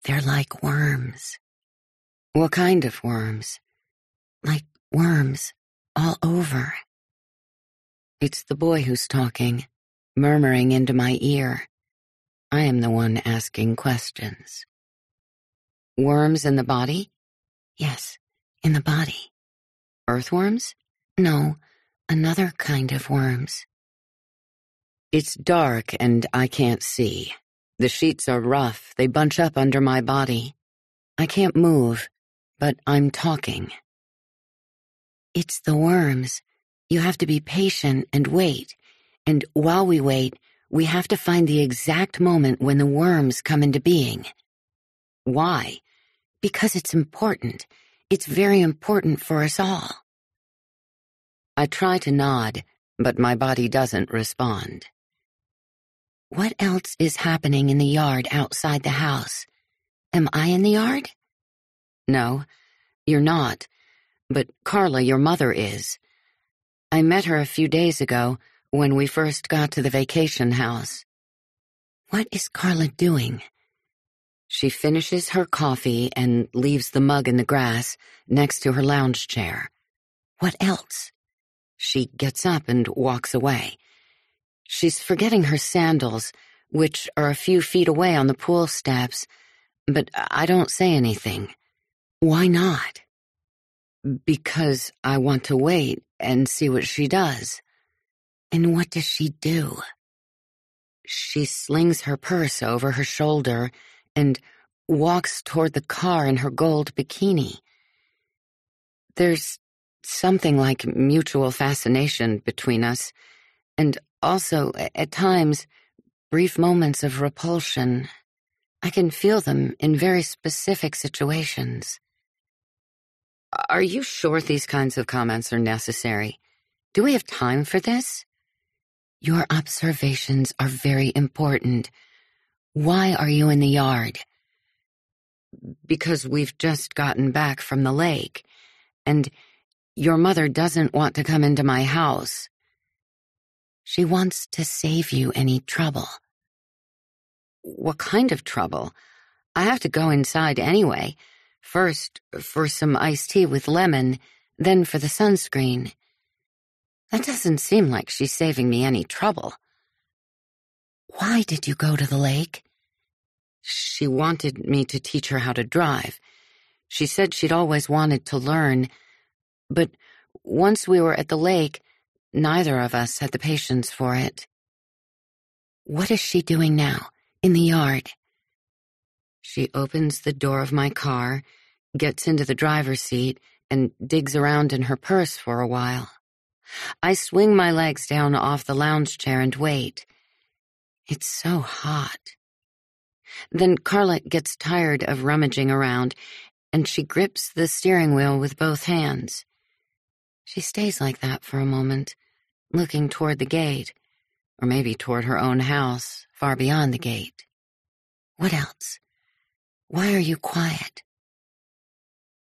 They're like worms. What kind of worms? Like worms all over. It's the boy who's talking, murmuring into my ear. I am the one asking questions. Worms in the body? Yes, in the body. Earthworms? No, another kind of worms. It's dark and I can't see. The sheets are rough, they bunch up under my body. I can't move, but I'm talking. It's the worms. You have to be patient and wait. And while we wait, we have to find the exact moment when the worms come into being. Why? Because it's important. It's very important for us all. I try to nod, but my body doesn't respond. What else is happening in the yard outside the house? Am I in the yard? No, you're not. But Carla, your mother, is. I met her a few days ago when we first got to the vacation house. What is Carla doing? She finishes her coffee and leaves the mug in the grass next to her lounge chair. What else? She gets up and walks away. She's forgetting her sandals, which are a few feet away on the pool steps, but I don't say anything. Why not? Because I want to wait and see what she does. And what does she do? She slings her purse over her shoulder and walks toward the car in her gold bikini. There's something like mutual fascination between us, and also, at times, brief moments of repulsion. I can feel them in very specific situations. Are you sure these kinds of comments are necessary? Do we have time for this? Your observations are very important. Why are you in the yard? Because we've just gotten back from the lake, and your mother doesn't want to come into my house. She wants to save you any trouble. What kind of trouble? I have to go inside anyway. First, for some iced tea with lemon, then for the sunscreen. That doesn't seem like she's saving me any trouble. Why did you go to the lake? She wanted me to teach her how to drive. She said she'd always wanted to learn, but once we were at the lake, neither of us had the patience for it. What is she doing now, in the yard? She opens the door of my car, gets into the driver's seat, and digs around in her purse for a while. I swing my legs down off the lounge chair and wait. It's so hot. Then Carla gets tired of rummaging around, and she grips the steering wheel with both hands. She stays like that for a moment, looking toward the gate, or maybe toward her own house, far beyond the gate. What else? Why are you quiet?